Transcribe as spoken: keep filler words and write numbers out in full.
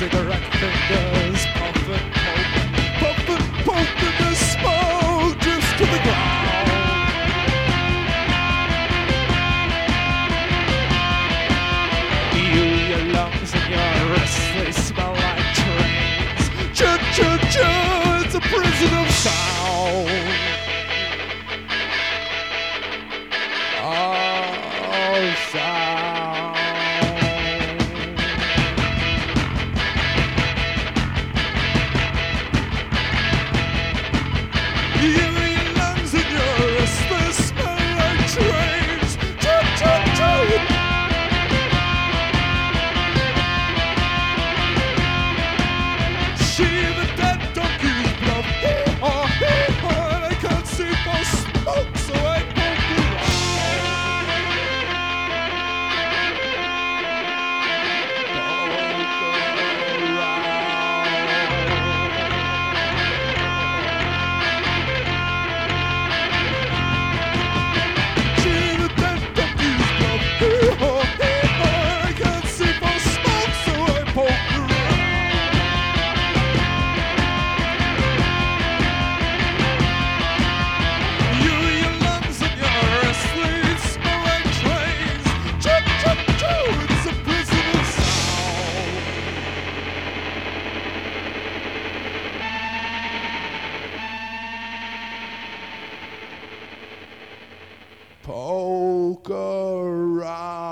cigarette fingers, puff and poke, puff and poke, and the smoke drifts to the ground. You, your lungs and your wrists, they smell like trains. Choo choo choo, it's a prison of sound. Oh, sound. You, your lungs and your wrists, they smell like trains. Choo choo choo. See the dead donkeys bluff, hee-haw, hee-haw, and I can't see for smoke, so I poke around. See the dead donkeys bluff, hee-haw, hee-haw, and I can't see for smoke, so I poke around. You, your lungs and your wrists, they smell like trains. Choo choo choo, it's a prison of sound. Poke around.